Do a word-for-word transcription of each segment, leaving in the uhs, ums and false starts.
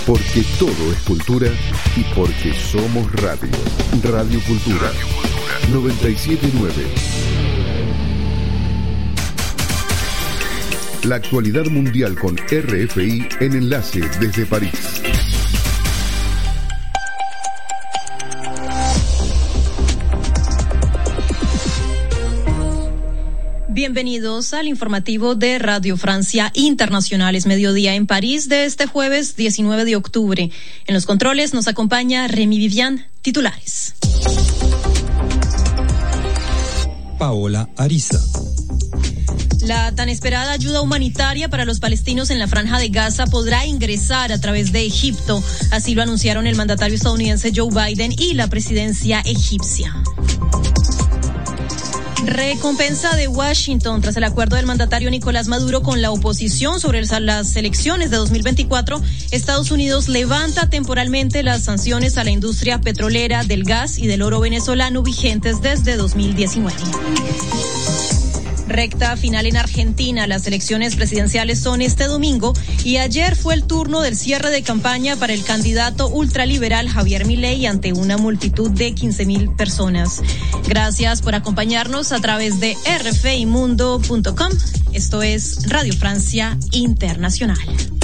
Porque todo es cultura y porque somos radio. Radio Cultura. noventa y siete punto nueve. La actualidad mundial con R F I en Enlace desde París. Bienvenidos al informativo de Radio Francia Internacional. Es mediodía en París de este jueves diecinueve de octubre. En los controles nos acompaña Remy Vivian. Titulares. Paola Ariza. La tan esperada ayuda humanitaria para los palestinos en la Franja de Gaza podrá ingresar a través de Egipto. Así lo anunciaron el mandatario estadounidense Joe Biden y la presidencia egipcia. Recompensa de Washington tras el acuerdo del mandatario Nicolás Maduro con la oposición sobre las elecciones de dos mil veinticuatro. Estados Unidos levanta temporalmente las sanciones a la industria petrolera, del gas y del oro venezolano vigentes desde dos mil diecinueve. Recta final en Argentina. Las elecciones presidenciales son este domingo y ayer fue el turno del cierre de campaña para el candidato ultraliberal Javier Milei ante una multitud de quince mil personas. Gracias por acompañarnos a través de r f i mundo punto com. Esto es Radio Francia Internacional.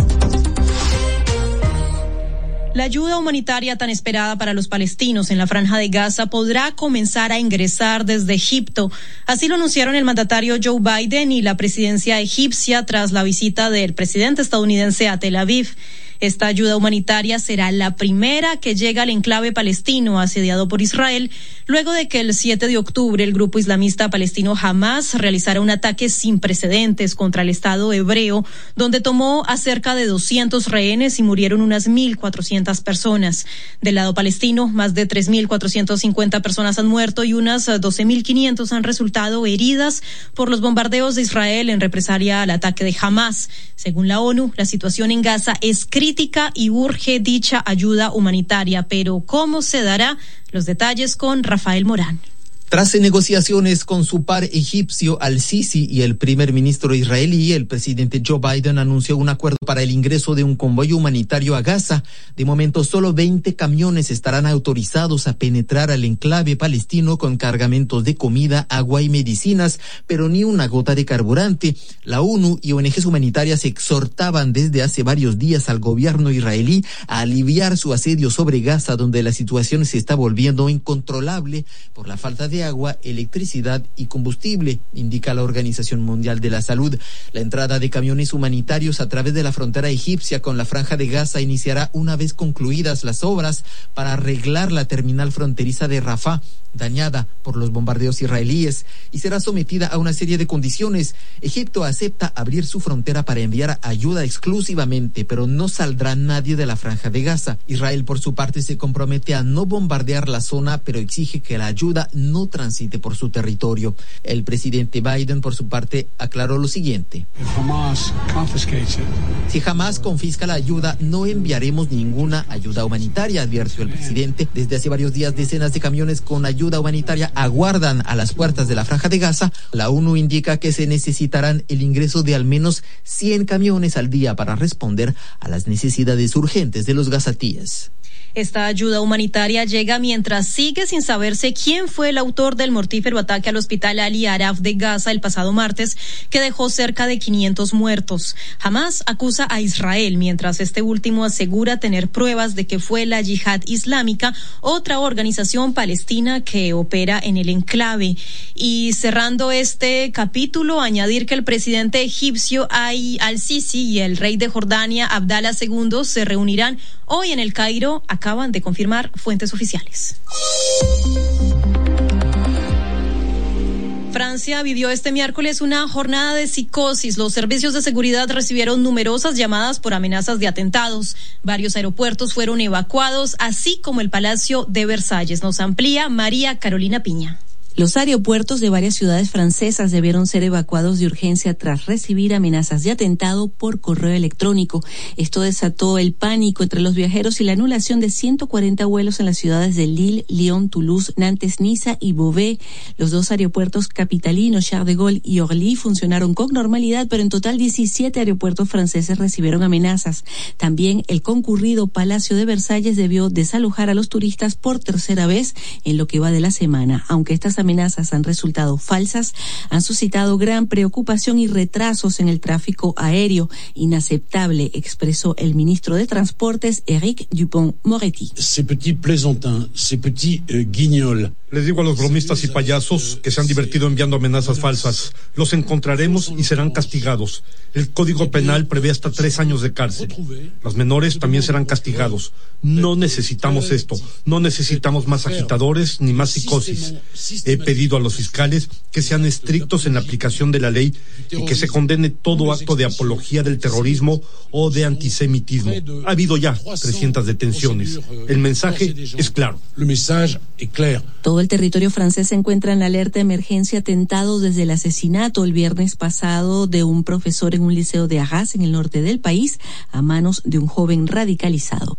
La ayuda humanitaria tan esperada para los palestinos en la Franja de Gaza podrá comenzar a ingresar desde Egipto. Así lo anunciaron el mandatario Joe Biden y la presidencia egipcia tras la visita del presidente estadounidense a Tel Aviv. Esta ayuda humanitaria será la primera que llega al enclave palestino asediado por Israel, luego de que el siete de octubre el grupo islamista palestino Hamas realizara un ataque sin precedentes contra el Estado hebreo, donde tomó a cerca de doscientos rehenes y murieron unas mil cuatrocientas personas. Del lado palestino, más de tres mil cuatrocientas cincuenta personas han muerto y unas doce mil quinientas han resultado heridas por los bombardeos de Israel en represalia al ataque de Hamas. Según la ONU, la situación en Gaza es crítica y urge dicha ayuda humanitaria, pero ¿cómo se dará? Los detalles con Rafael Morán. Tras negociaciones con su par egipcio Al-Sisi y el primer ministro israelí, el presidente Joe Biden anunció un acuerdo para el ingreso de un convoy humanitario a Gaza. De momento, solo veinte camiones estarán autorizados a penetrar al enclave palestino con cargamentos de comida, agua y medicinas, pero ni una gota de carburante. La ONU y O N Ges humanitarias exhortaban desde hace varios días al gobierno israelí a aliviar su asedio sobre Gaza, donde la situación se está volviendo incontrolable por la falta de agua, electricidad y combustible, indica la Organización Mundial de la Salud. La entrada de camiones humanitarios a través de la frontera egipcia con la Franja de Gaza iniciará una vez concluidas las obras para arreglar la terminal fronteriza de Rafah, dañada por los bombardeos israelíes, y será sometida a una serie de condiciones. Egipto acepta abrir su frontera para enviar ayuda exclusivamente, pero no saldrá nadie de la Franja de Gaza. Israel, por su parte, se compromete a no bombardear la zona, pero exige que la ayuda no transite por su territorio. El presidente Biden, por su parte, aclaró lo siguiente: si Hamas confisca la ayuda, no enviaremos ninguna ayuda humanitaria, advirtió el presidente. Desde hace varios días, decenas de camiones con ayuda ayuda humanitaria aguardan a las puertas de la Franja de Gaza. La ONU indica que se necesitarán el ingreso de al menos cien camiones al día para responder a las necesidades urgentes de los gazatíes. Esta ayuda humanitaria llega mientras sigue sin saberse quién fue el autor del mortífero ataque al hospital Ali Araf de Gaza el pasado martes, que dejó cerca de quinientos muertos. Hamas acusa a Israel, mientras este último asegura tener pruebas de que fue la Yihad Islámica, otra organización palestina que opera en el enclave. Y cerrando este capítulo, añadir que el presidente egipcio Al-Sisi y el rey de Jordania Abdalá segundo se reunirán hoy en el Cairo, acaban de confirmar fuentes oficiales. Francia vivió este miércoles una jornada de psicosis. Los servicios de seguridad recibieron numerosas llamadas por amenazas de atentados. Varios aeropuertos fueron evacuados, así como el Palacio de Versalles. Nos amplía María Carolina Piña. Los aeropuertos de varias ciudades francesas debieron ser evacuados de urgencia tras recibir amenazas de atentado por correo electrónico. Esto desató el pánico entre los viajeros y la anulación de ciento cuarenta vuelos en las ciudades de Lille, Lyon, Toulouse, Nantes, Niza y Beauvais. Los dos aeropuertos capitalinos, Charles de Gaulle y Orly, funcionaron con normalidad, pero en total diecisiete aeropuertos franceses recibieron amenazas. También el concurrido Palacio de Versalles debió desalojar a los turistas por tercera vez en lo que va de la semana. Aunque estas amenazas han resultado falsas, han suscitado gran preocupación y retrasos en el tráfico aéreo. Inaceptable, expresó el ministro de Transportes, Éric Dupond-Moretti. Ces petits plaisantins, ces petits euh, guignols. Les digo a los bromistas y payasos que se han divertido enviando amenazas falsas. Los encontraremos y serán castigados. El Código Penal prevé hasta tres años de cárcel. Los menores también serán castigados. No necesitamos esto. No necesitamos más agitadores ni más psicosis. He pedido a los fiscales que sean estrictos en la aplicación de la ley y que se condene todo acto de apología del terrorismo o de antisemitismo. Ha habido ya trescientas detenciones. El mensaje es claro. El mensaje es claro. Todo el territorio francés se encuentra en alerta de emergencia atentado desde el asesinato el viernes pasado de un profesor en un liceo de Arras, en el norte del país, a manos de un joven radicalizado.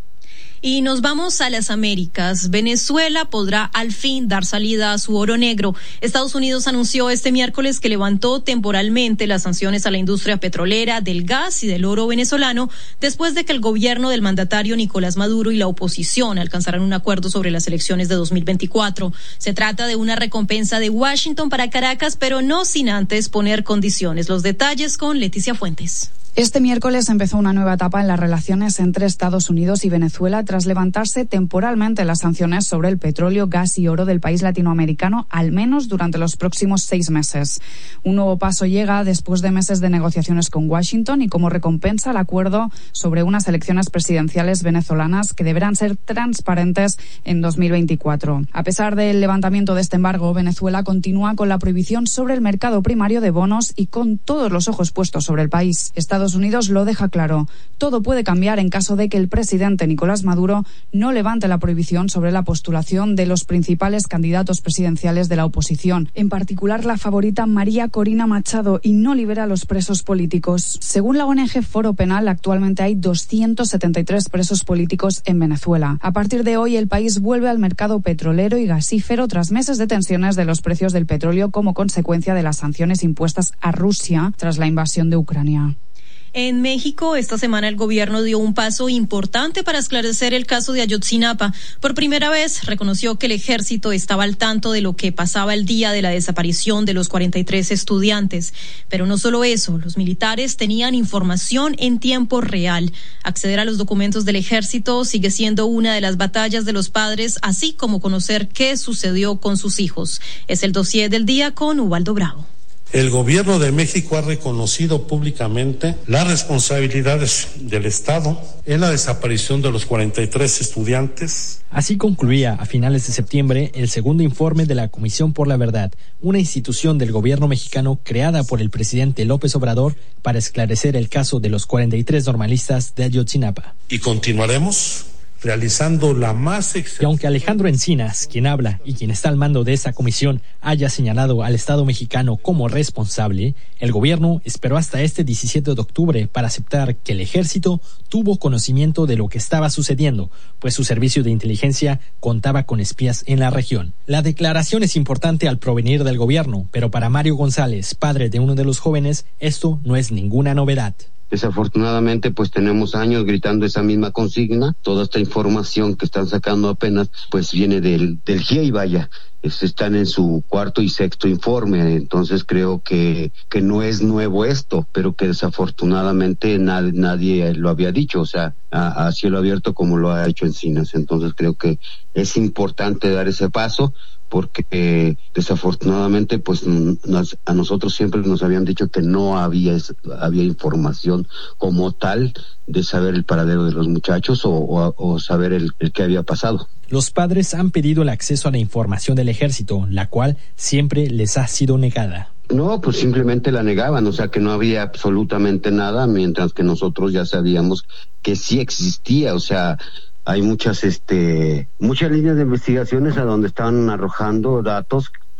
Y nos vamos a las Américas. Venezuela podrá al fin dar salida a su oro negro. Estados Unidos anunció este miércoles que levantó temporalmente las sanciones a la industria petrolera, del gas y del oro venezolano, después de que el gobierno del mandatario Nicolás Maduro y la oposición alcanzaran un acuerdo sobre las elecciones de dos mil veinticuatro. Se trata de una recompensa de Washington para Caracas, pero no sin antes poner condiciones. Los detalles con Leticia Fuentes. Este miércoles empezó una nueva etapa en las relaciones entre Estados Unidos y Venezuela tras levantarse temporalmente las sanciones sobre el petróleo, gas y oro del país latinoamericano, al menos durante los próximos seis meses. Un nuevo paso llega después de meses de negociaciones con Washington y como recompensa el acuerdo sobre unas elecciones presidenciales venezolanas que deberán ser transparentes en dos mil veinticuatro. A pesar del levantamiento de este embargo, Venezuela continúa con la prohibición sobre el mercado primario de bonos y con todos los ojos puestos sobre el país. Estados Estados Unidos lo deja claro. Todo puede cambiar en caso de que el presidente Nicolás Maduro no levante la prohibición sobre la postulación de los principales candidatos presidenciales de la oposición, en particular la favorita María Corina Machado, y no libera a los presos políticos. Según la O N G Foro Penal, actualmente hay doscientos setenta y tres presos políticos en Venezuela. A partir de hoy, el país vuelve al mercado petrolero y gasífero tras meses de tensiones de los precios del petróleo como consecuencia de las sanciones impuestas a Rusia tras la invasión de Ucrania. En México, esta semana el gobierno dio un paso importante para esclarecer el caso de Ayotzinapa. Por primera vez reconoció que el ejército estaba al tanto de lo que pasaba el día de la desaparición de los cuarenta y tres estudiantes. Pero no solo eso, los militares tenían información en tiempo real. Acceder a los documentos del ejército sigue siendo una de las batallas de los padres, así como conocer qué sucedió con sus hijos. Es el dossier del día con Ubaldo Bravo. El gobierno de México ha reconocido públicamente las responsabilidades del Estado en la desaparición de los cuarenta y tres estudiantes. Así concluía a finales de septiembre el segundo informe de la Comisión por la Verdad, una institución del gobierno mexicano creada por el presidente López Obrador para esclarecer el caso de los cuarenta y tres normalistas de Ayotzinapa. Y continuaremos realizando la más y aunque Alejandro Encinas, quien habla y quien está al mando de esa comisión, haya señalado al Estado mexicano como responsable, el gobierno esperó hasta este diecisiete de octubre para aceptar que el ejército tuvo conocimiento de lo que estaba sucediendo, pues su servicio de inteligencia contaba con espías en la región. La declaración es importante al provenir del gobierno, pero para Mario González, padre de uno de los jóvenes, esto no es ninguna novedad. Desafortunadamente, pues tenemos años gritando esa misma consigna. Toda esta información que están sacando apenas, pues viene del, del G I E I, vaya. Es, están en su cuarto y sexto informe, entonces creo que, que no es nuevo esto, pero que desafortunadamente nadie, nadie lo había dicho, o sea, a, a cielo abierto como lo ha hecho Encinas. Entonces creo que es importante dar ese paso, porque eh, desafortunadamente pues nos, a nosotros siempre nos habían dicho que no había había información como tal de saber el paradero de los muchachos o, o, o saber el, el qué había pasado. Los padres han pedido el acceso a la información del ejército, la cual siempre les ha sido negada. No, pues simplemente la negaban, o sea que no había absolutamente nada, mientras que nosotros ya sabíamos que sí existía, o sea, hay muchas este muchas líneas de investigaciones a donde están arrojando datos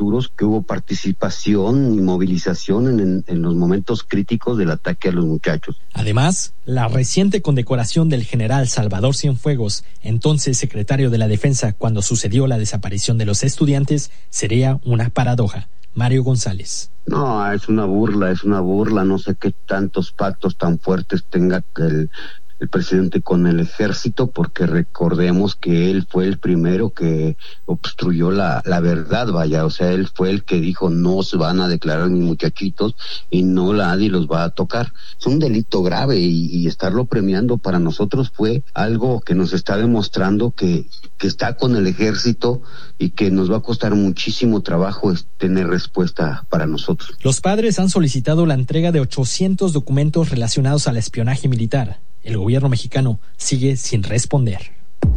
futuros que hubo participación y movilización en, en los momentos críticos del ataque a los muchachos. Además, la reciente condecoración del general Salvador Cienfuegos, entonces secretario de la Defensa cuando sucedió la desaparición de los estudiantes, sería una paradoja. Mario González. No, es una burla, es una burla, no sé qué tantos pactos tan fuertes tenga el, el presidente con el ejército, porque recordemos que él fue el primero que obstruyó la, la verdad, vaya, o sea, él fue el que dijo no se van a declarar mis muchachitos y no nadie los va a tocar. Es un delito grave y, y estarlo premiando para nosotros fue algo que nos está demostrando que, que está con el ejército y que nos va a costar muchísimo trabajo tener respuesta para nosotros. Los padres han solicitado la entrega de ochocientos documentos relacionados al espionaje militar. El gobierno mexicano sigue sin responder.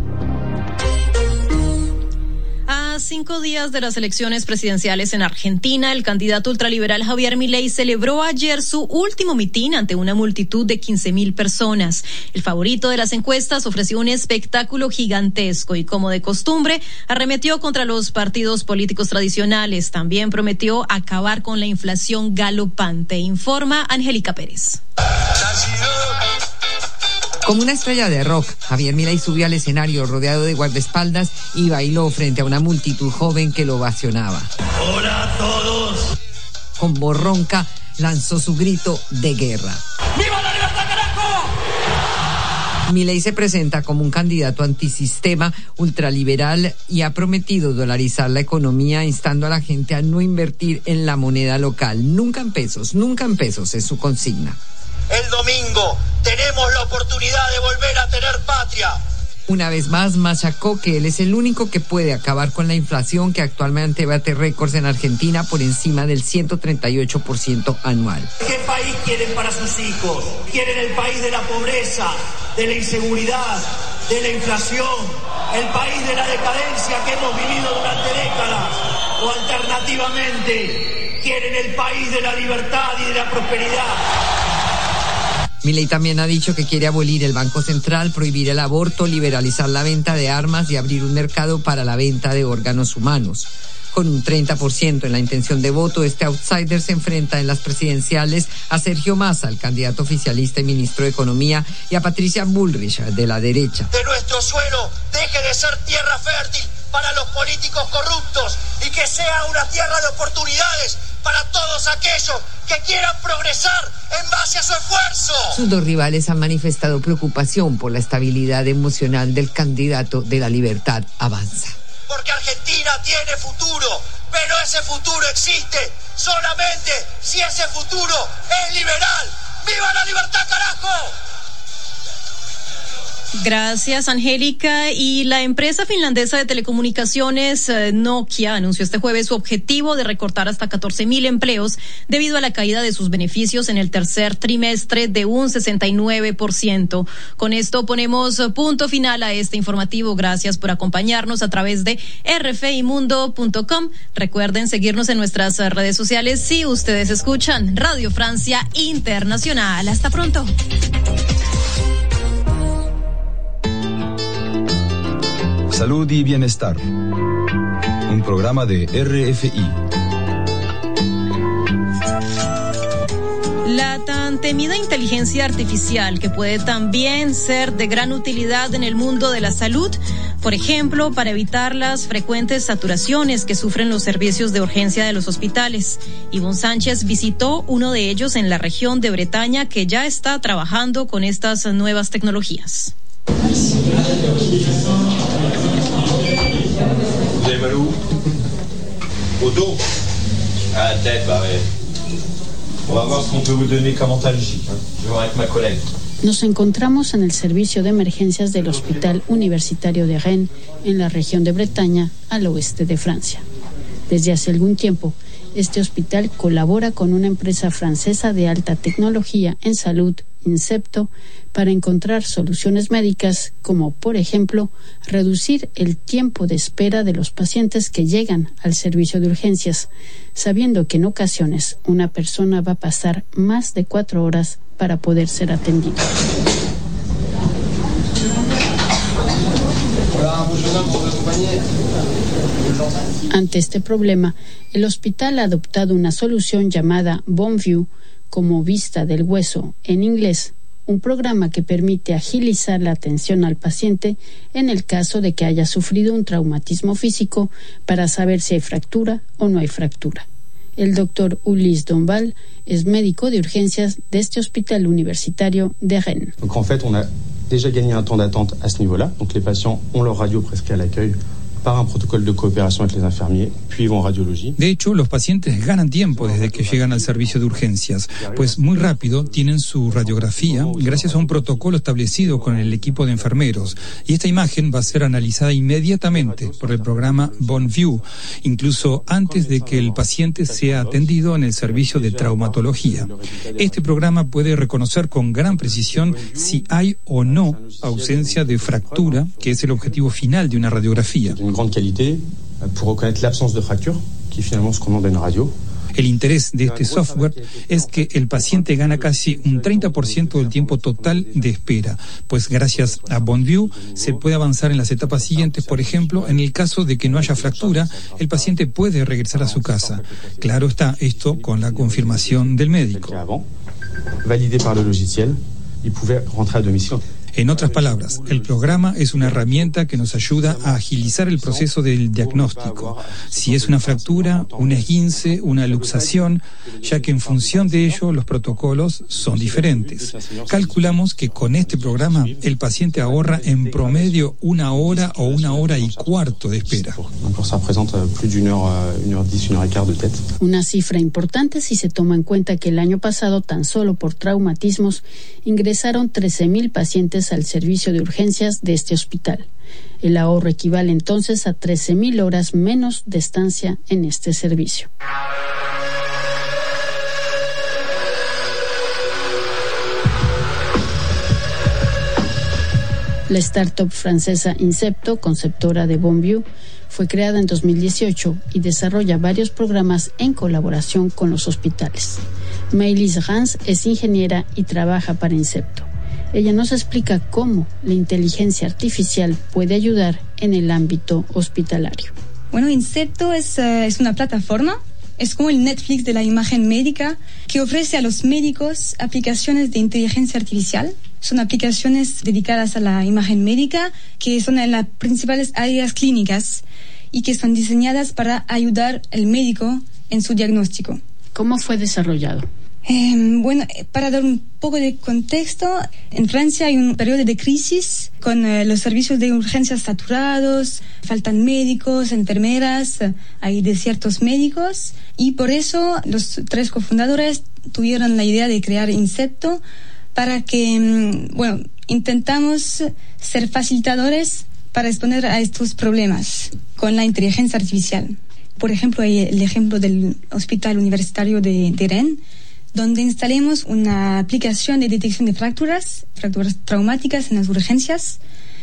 A cinco días de las elecciones presidenciales en Argentina, el candidato ultraliberal Javier Milei celebró ayer su último mitin ante una multitud de quince mil personas. El favorito de las encuestas ofreció un espectáculo gigantesco y, como de costumbre, arremetió contra los partidos políticos tradicionales. También prometió acabar con la inflación galopante. Informa Angélica Pérez. Como una estrella de rock, Javier Milei subió al escenario rodeado de guardaespaldas y bailó frente a una multitud joven que lo ovacionaba. ¡Hola a todos! Con voz ronca lanzó su grito de guerra. ¡Viva la libertad, carajo! Milei se presenta como un candidato antisistema, ultraliberal y ha prometido dolarizar la economía, instando a la gente a no invertir en la moneda local. Nunca en pesos, nunca en pesos es su consigna. El domingo tenemos la oportunidad de volver a tener patria. Una vez más machacó que él es el único que puede acabar con la inflación, que actualmente bate récords en Argentina por encima del ciento treinta y ocho por ciento anual. ¿Qué país quieren para sus hijos? ¿Quieren el país de la pobreza, de la inseguridad, de la inflación, el país de la decadencia que hemos vivido durante décadas? ¿O alternativamente quieren el país de la libertad y de la prosperidad? Milei también ha dicho que quiere abolir el Banco Central, prohibir el aborto, liberalizar la venta de armas y abrir un mercado para la venta de órganos humanos. Con un treinta por ciento en la intención de voto, este outsider se enfrenta en las presidenciales a Sergio Massa, el candidato oficialista y ministro de Economía, y a Patricia Bullrich, de la derecha. Que nuestro suelo deje de ser tierra fértil para los políticos corruptos y que sea una tierra de oportunidades para todos aquellos que quieran progresar en base a su esfuerzo. Sus dos rivales han manifestado preocupación por la estabilidad emocional del candidato de la Libertad Avanza. Porque Argentina tiene futuro, pero ese futuro existe solamente si ese futuro es liberal. ¡Viva la libertad, carajo! Gracias, Angélica. Y la empresa finlandesa de telecomunicaciones eh, Nokia anunció este jueves su objetivo de recortar hasta catorce mil empleos debido a la caída de sus beneficios en el tercer trimestre de un sesenta y nueve por ciento. Con esto ponemos punto final a este informativo. Gracias por acompañarnos a través de r f i mundo punto com. Recuerden seguirnos en nuestras redes sociales si ustedes escuchan Radio Francia Internacional. Hasta pronto. Salud y Bienestar, un programa de R F I. La tan temida inteligencia artificial, que puede también ser de gran utilidad en el mundo de la salud, por ejemplo, para evitar las frecuentes saturaciones que sufren los servicios de urgencia de los hospitales. Ivonne Sánchez visitó uno de ellos en la región de Bretaña, que ya está trabajando con estas nuevas tecnologías. Nos encontramos en el servicio de emergencias del Hospital Universitario de Rennes, en la región de Bretaña, al oeste de Francia. Desde hace algún tiempo, este hospital colabora con una empresa francesa de alta tecnología en salud, Incepto, para encontrar soluciones médicas como, por ejemplo, reducir el tiempo de espera de los pacientes que llegan al servicio de urgencias, sabiendo que en ocasiones una persona va a pasar más de cuatro horas para poder ser atendida. Ante este problema, el hospital ha adoptado una solución llamada BoneView, como vista del hueso en inglés, un programa que permite agilizar la atención al paciente en el caso de que haya sufrido un traumatismo físico para saber si hay fractura o no hay fractura. El doctor Ulysse Dombal es médico de urgencias de este hospital universitario de Rennes. Donc en fait, on a déjà gagné un temps d'attente à ce niveau-là. Donc les patients ont leur radio prescrite à l'accueil par un protocole de coopération avec les infirmiers, puis vont en radiologie. De hecho, los pacientes ganan tiempo desde que llegan al servicio de urgencias, pues muy rápido tienen su radiografía gracias a un protocolo establecido con el equipo de enfermeros. Y esta imagen va a ser analizada inmediatamente por el programa BoneView, incluso antes de que el paciente sea atendido en el servicio de traumatología. Este programa puede reconocer con gran precisión si hay o no ausencia de fractura, que es el objetivo final de una radiografía. Grande qualité pour reconnaître l'absence de fracture, qui est finalement ce qu'on demande à une radio. El interés de este software es que el paciente gana casi un treinta por ciento del tiempo total de espera, pues gracias a BoneView se puede avanzar en las etapas siguientes. Por ejemplo, en el caso de que no haya fractura, el paciente puede regresar a su casa. Claro está, esto con la confirmación del médico. Validé par le logiciel, il pouvait rentrer à domicile. En otras palabras, el programa es una herramienta que nos ayuda a agilizar el proceso del diagnóstico. Si es una fractura, un esguince, una luxación, ya que en función de ello los protocolos son diferentes. Calculamos que con este programa el paciente ahorra en promedio una hora o una hora y cuarto de espera. Una cifra importante si se toma en cuenta que el año pasado tan solo por traumatismos ingresaron trece mil pacientes al servicio de urgencias de este hospital. El ahorro equivale entonces a trece mil horas menos de estancia en este servicio. La startup francesa Incepto, conceptora de BoneView, fue creada en dos mil dieciocho y desarrolla varios programas en colaboración con los hospitales. Maëlys Rans es ingeniera y trabaja para Incepto. Ella nos explica cómo la inteligencia artificial puede ayudar en el ámbito hospitalario. Bueno, Incepto es, uh, es una plataforma, es como el Netflix de la imagen médica, que ofrece a los médicos aplicaciones de inteligencia artificial. Son aplicaciones dedicadas a la imagen médica, que son en las principales áreas clínicas y que son diseñadas para ayudar al médico en su diagnóstico. ¿Cómo fue desarrollado? Eh, bueno, para dar un poco de contexto, en Francia hay un periodo de crisis con eh, los servicios de urgencias saturados, faltan médicos, enfermeras, eh, hay desiertos médicos y por eso los tres cofundadores tuvieron la idea de crear Incepto para que, bueno, intentamos ser facilitadores para responder a estos problemas con la inteligencia artificial. Por ejemplo, hay el ejemplo del Hospital Universitario de, de Rennes, donde instalemos una aplicación de detección de fracturas, fracturas traumáticas en las urgencias,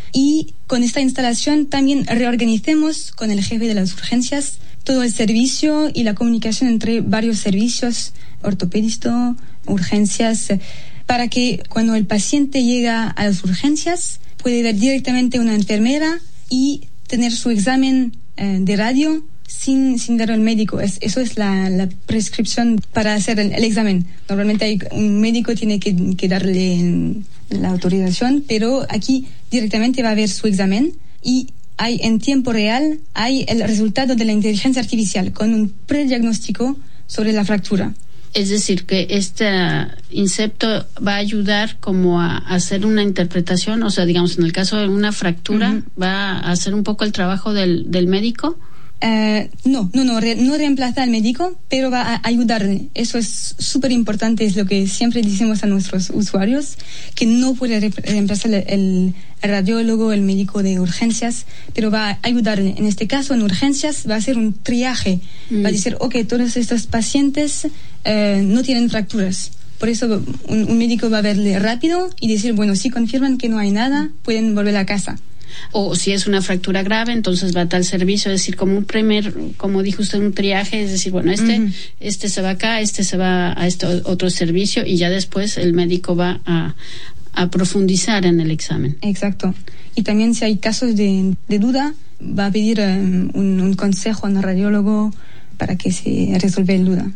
y con esta instalación también reorganicemos con el jefe de las urgencias todo el servicio y la comunicación entre varios servicios, ortopédico, urgencias, para que cuando el paciente llega a las urgencias puede ver directamente a una enfermera y tener su examen eh, de radio sin, sin darlo al médico. Es, eso es la, la prescripción para hacer el, el examen. Normalmente hay, un médico tiene que, que darle la autorización, pero aquí directamente va a ver su examen y hay en tiempo real hay el resultado de la inteligencia artificial con un prediagnóstico sobre la fractura. Es decir, que este Incepto va a ayudar como a hacer una interpretación, o sea, digamos, en el caso de una fractura, uh-huh. va a hacer un poco el trabajo del, del médico. Uh, no, no, no, re, no reemplaza al médico, pero va a ayudarle. Eso es súper importante, es lo que siempre decimos a nuestros usuarios, que no puede re, reemplazar el, el radiólogo, el médico de urgencias, pero va a ayudarle. En este caso, en urgencias, va a hacer un triaje. Mm. Va a decir, ok, todos estos pacientes uh, no tienen fracturas. Por eso un, un médico va a verle rápido y decir, bueno, si confirman que no hay nada, pueden volver a casa. O si es una fractura grave, entonces va a tal servicio, es decir, como un primer, como dijo usted, un triaje, es decir, bueno, este, uh-huh. este se va acá, este se va a este otro servicio y ya después el médico va a, a profundizar en el examen. Exacto. Y también si hay casos de, de duda, va a pedir um, un, un consejo a un radiólogo para que se resuelva la duda.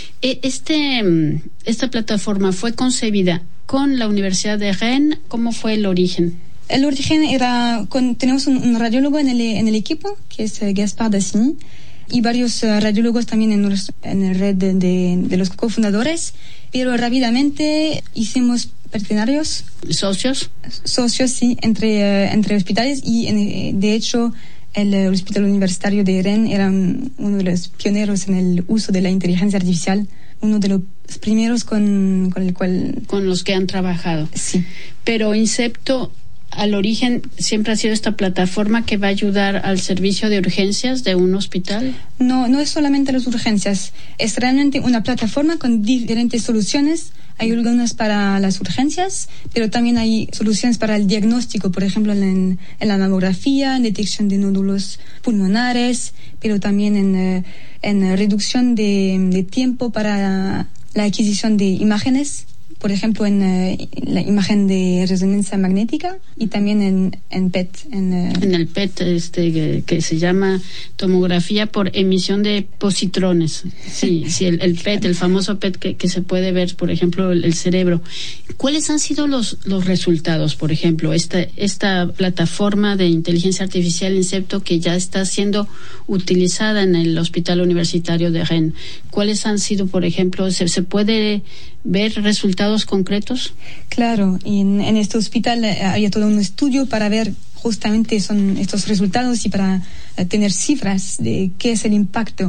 Este, esta plataforma fue concebida con la Universidad de Rennes. ¿Cómo fue el origen? El origen era, con, tenemos un, un radiólogo en el, en el equipo, que es Gaspard Dassigny, y varios uh, radiólogos también en, los, en la red de, de, de los cofundadores, pero rápidamente hicimos partenarios. ¿Socios? Socios, sí, entre, uh, entre hospitales, y en, de hecho el uh, Hospital Universitario de Rennes era un, uno de los pioneros en el uso de la inteligencia artificial, uno de los primeros con, con el cual... Con los que han trabajado. Sí. Pero Incepto, al origen, siempre ha sido esta plataforma que va a ayudar al servicio de urgencias de un hospital. No, no es solamente las urgencias, es realmente una plataforma con diferentes soluciones. Hay algunas para las urgencias, pero también hay soluciones para el diagnóstico, por ejemplo, en, en la mamografía, en detección de nódulos pulmonares, pero también en, en reducción de, de tiempo para la adquisición de imágenes, por ejemplo, en uh, la imagen de resonancia magnética, y también en, en P E T. En, uh... en el P E T, este, que, que se llama tomografía por emisión de positrones. Sí, sí, el, el P E T, el famoso P E T que, que se puede ver, por ejemplo, el, el cerebro. ¿Cuáles han sido los, los resultados, por ejemplo, esta, esta plataforma de inteligencia artificial Incepto que ya está siendo utilizada en el Hospital Universitario de Rennes? ¿Cuáles han sido, por ejemplo, se, se puede ver resultados concretos? Claro, y en, en este hospital había todo un estudio para ver justamente son estos resultados y para uh, tener cifras de qué es el impacto.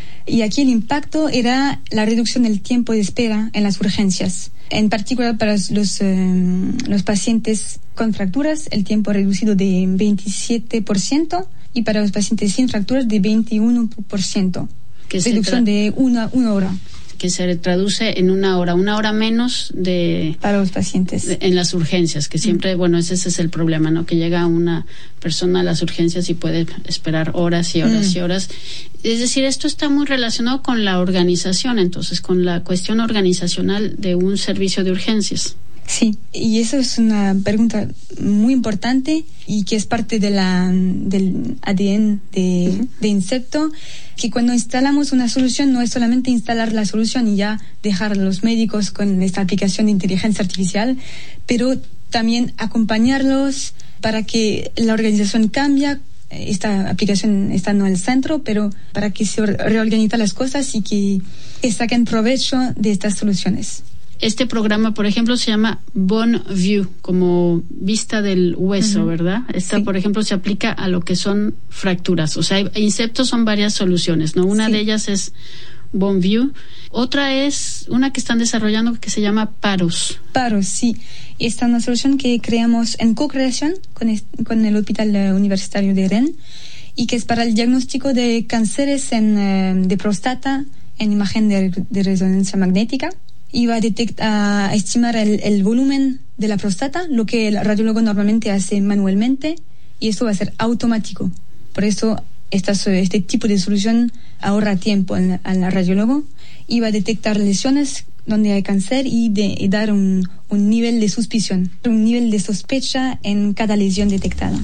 Y aquí el impacto era la reducción del tiempo de espera en las urgencias. En particular para los, uh, los pacientes con fracturas, el tiempo reducido de veintisiete por ciento, y para los pacientes sin fracturas de veintiuno por ciento. Reducción de una, una hora. Que se traduce en una hora, una hora menos de... Para los pacientes. De, en las urgencias, que siempre, mm. bueno, ese, ese es el problema, ¿no? Que llega una persona a las urgencias y puede esperar horas y horas mm. y horas. Es decir, esto está muy relacionado con la organización, entonces, con la cuestión organizacional de un servicio de urgencias. Sí, y eso es una pregunta muy importante y que es parte de la, del A D N de, uh-huh. de Incepto, que cuando instalamos una solución no es solamente instalar la solución y ya dejar a los médicos con esta aplicación de inteligencia artificial, pero también acompañarlos para que la organización cambie. Esta aplicación está no al centro, pero para que se reorganicen las cosas y que, que saquen provecho de estas soluciones. Este programa, por ejemplo, se llama Bone View, como vista del hueso, uh-huh. ¿verdad? Esta, sí. por ejemplo, se aplica a lo que son fracturas. O sea, Incepto son varias soluciones, ¿no? Una sí. de ellas es Bone View. Otra es una que están desarrollando que se llama Paros. Paros, sí. Esta es una solución que creamos en co-creación con, est- con el Hospital Universitario de Rennes, y que es para el diagnóstico de cánceres en, uh, de próstata en imagen de, de resonancia magnética. Y va a, detect- a estimar el, el volumen de la próstata, lo que el radiólogo normalmente hace manualmente, y esto va a ser automático. Por eso esta, este tipo de solución ahorra tiempo al, al radiólogo, y va a detectar lesiones donde hay cáncer y, de, y dar un, un nivel de suspición, un nivel de sospecha en cada lesión detectada.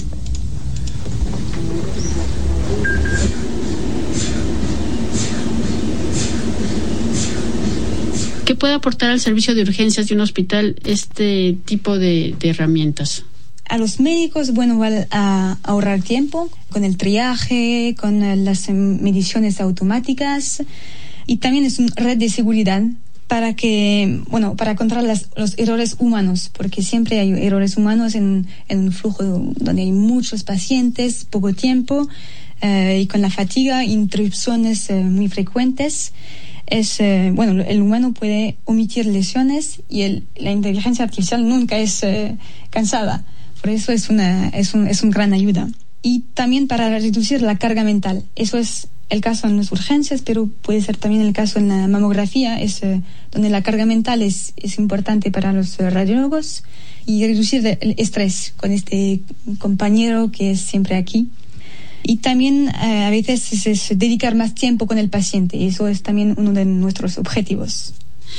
¿Qué puede aportar al servicio de urgencias de un hospital este tipo de, de herramientas? A los médicos, bueno, va a ahorrar tiempo con el triaje, con las mediciones automáticas, y también es una red de seguridad para que, bueno, para controlar las, los errores humanos, porque siempre hay errores humanos en, en un flujo donde hay muchos pacientes, poco tiempo, eh, y con la fatiga, interrupciones eh, muy frecuentes. Es, eh, bueno, el humano puede omitir lesiones, y el, la inteligencia artificial nunca es eh, cansada. Por eso es una, es un, es un gran ayuda. Y también para reducir la carga mental. Eso es el caso en las urgencias, pero puede ser también el caso en la mamografía, es eh, donde la carga mental es, es importante para los eh, radiólogos, y reducir el estrés con este compañero que es siempre aquí. Y también eh, a veces es, es dedicar más tiempo con el paciente, y eso es también uno de nuestros objetivos.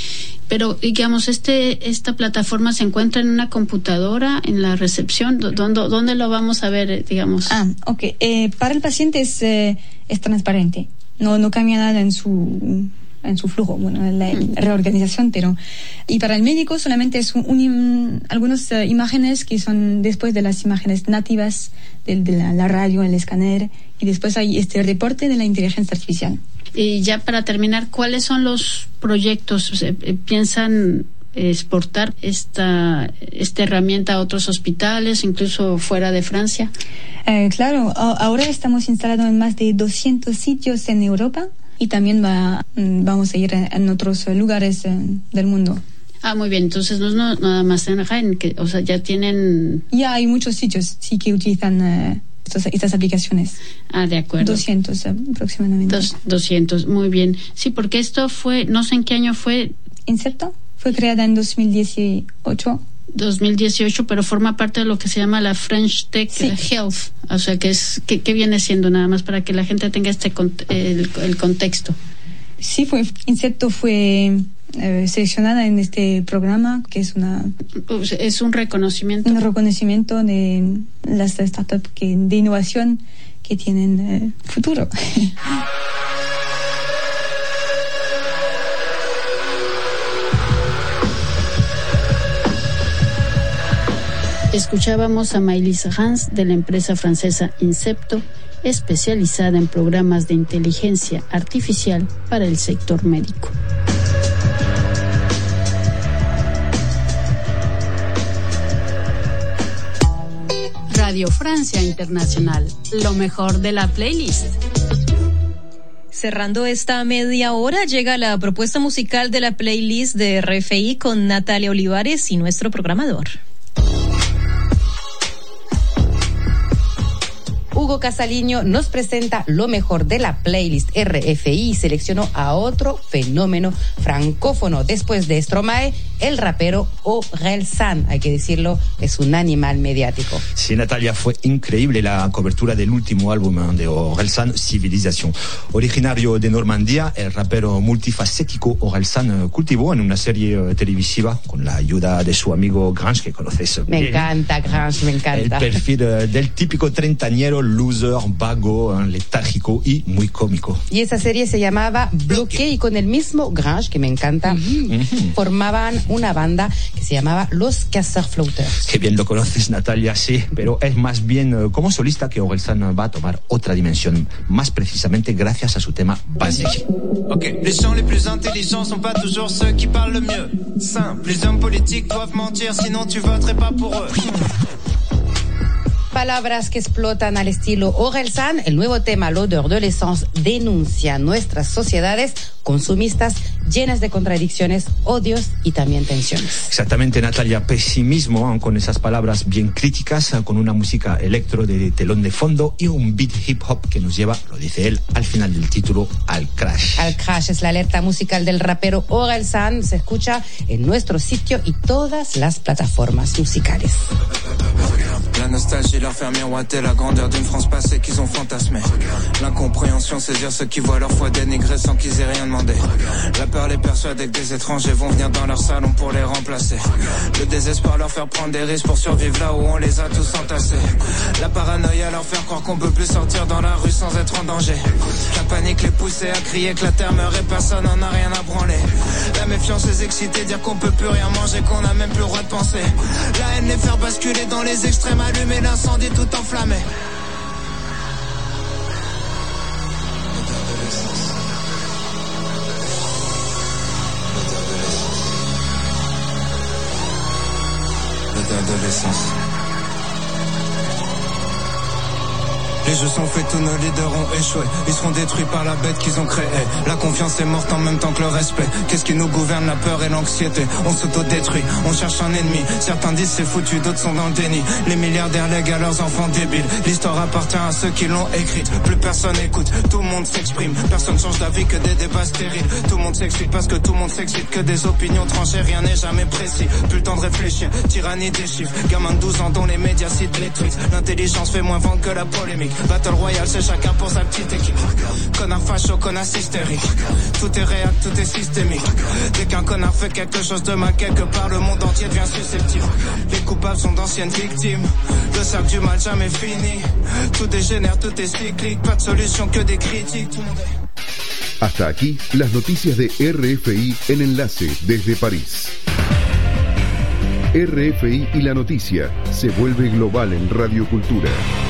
Pero, digamos, este esta plataforma se encuentra en una computadora, en la recepción. ¿Dónde, dónde lo vamos a ver, digamos? Ah, ok. Eh, para el paciente es, eh, es transparente. No, no cambia nada en su... en su flujo, bueno, en la reorganización, pero y para el médico solamente es un, un, algunas uh, imágenes que son después de las imágenes nativas de, de la, la radio, el escáner, y después hay este reporte de la inteligencia artificial. Y ya para terminar, ¿cuáles son los proyectos? ¿Piensan exportar esta, esta herramienta a otros hospitales, incluso fuera de Francia? Eh, claro, a, ahora estamos instalados en más de doscientos sitios en Europa. Y también va, vamos a ir en otros lugares del mundo. Ah, muy bien. Entonces no es no, nada más en Rennes, que, o sea, ya tienen... Ya hay muchos sitios, sí, que utilizan uh, estas, estas aplicaciones. Ah, de acuerdo. doscientos aproximadamente. Dos, doscientos, muy bien. Sí, porque esto fue, no sé en qué año fue... Incepto fue creada en dos mil dieciocho. dos mil dieciocho, pero forma parte de lo que se llama la French Tech sí. Health, o sea, que es que, que viene siendo, nada más para que la gente tenga este el, el contexto. Sí, fue Incepto fue eh, seleccionada en este programa, que es una es un reconocimiento un reconocimiento de las startups que de innovación que tienen eh, futuro. Escuchábamos a Maëlys Reims de la empresa francesa Incepto, especializada en programas de inteligencia artificial para el sector médico. Radio Francia Internacional, lo mejor de la playlist. Cerrando esta media hora, llega la propuesta musical de la playlist de R F I con Natalia Olivares y nuestro programador. Hugo Casaliño nos presenta lo mejor de la playlist R F I y seleccionó a otro fenómeno francófono. Después de Stromae, el rapero Orelsan, hay que decirlo, es un animal mediático. Sí, Natalia, fue increíble la cobertura del último álbum de Orelsan, Civilización. Originario de Normandía, el rapero multifacético Orelsan cultivó en una serie televisiva con la ayuda de su amigo Grange, que conoces Me bien. encanta, Grange, me encanta. El perfil del típico treintañero loser, vago, letárgico y muy cómico. Y esa serie se llamaba Bloqué, y con el mismo Grange, que me encanta, uh-huh. formaban una banda que se llamaba Los Casseurs-Flotteurs. Qué bien lo conoces, Natalia, sí, pero es más bien uh, como solista que Orelsan va a tomar otra dimensión, más precisamente gracias a su tema Basique. Ok, les gens les plus intelligents sont pas toujours ceux qui parlent le mieux. Simple, les hommes politiques doivent mentir, sinon tu voterais pas pour eux. Palabras que explotan al estilo Orelsan. El nuevo tema, L'odeur de l'essence, denuncia nuestras sociedades consumistas llenas de contradicciones, odios y también tensiones. Exactamente, Natalia, pesimismo con esas palabras bien críticas, con una música electro de telón de fondo y un beat hip hop que nos lleva, lo dice él, al final del título, al crash. Al crash es la alerta musical del rapero Orelsan. Se escucha en nuestro sitio y todas las plataformas musicales. La nostalgie leur fait miroiter la grandeur d'une France passée qu'ils ont fantasmée. L'incompréhension saisir ceux qui voient leur foi dénigrée sans qu'ils aient rien demandé. La peur les persuade que des étrangers vont venir dans leur salon pour les remplacer. Le désespoir leur faire prendre des risques pour survivre là où on les a tous entassés. La paranoïa leur faire croire qu'on peut plus sortir dans la rue sans être en danger. La panique les pousser à crier que la terre meurt et personne n'en a rien à branler. La méfiance les exciter, dire qu'on peut plus rien manger, qu'on a même plus le droit de penser. La haine les faire basculer dans les extrêmes, allumer l'incendie tout enflammé. L'odeur de l'essence. Les jeux sont faits, tous nos leaders ont échoué. Ils seront détruits par la bête qu'ils ont créée. La confiance est morte en même temps que le respect. Qu'est-ce qui nous gouverne? La peur et l'anxiété. On s'autodétruit, on cherche un ennemi. Certains disent c'est foutu, d'autres sont dans le déni. Les milliardaires lèguent à leurs enfants débiles. L'histoire appartient à ceux qui l'ont écrite. Plus personne écoute, tout le monde s'exprime. Personne change d'avis, que des débats stériles. Tout le monde s'excite parce que tout le monde s'excite. Que des opinions tranchées, rien n'est jamais précis. Plus le temps de réfléchir, tyrannie des chiffres. Gamin de douze ans dont les médias citent les tweets. L'intelligence fait moins vendre que la polémique. Battle Royale, c'est chacun pour sa petite équipe. Connard facho, connard hystérique. Tout est réel, tout est systémique. Dès qu'un connard fait quelque chose de mal, quelque part le monde entier devient susceptible. Les coupables sont d'anciennes victimes. Le cercle du mal jamais fini. Tout dégénère, tout est cyclique. Pas de solution que des critiques. Tout le monde est... Hasta aquí las noticias de R F I en enlace desde París. R F I y la noticia se vuelve global en Radio Cultura.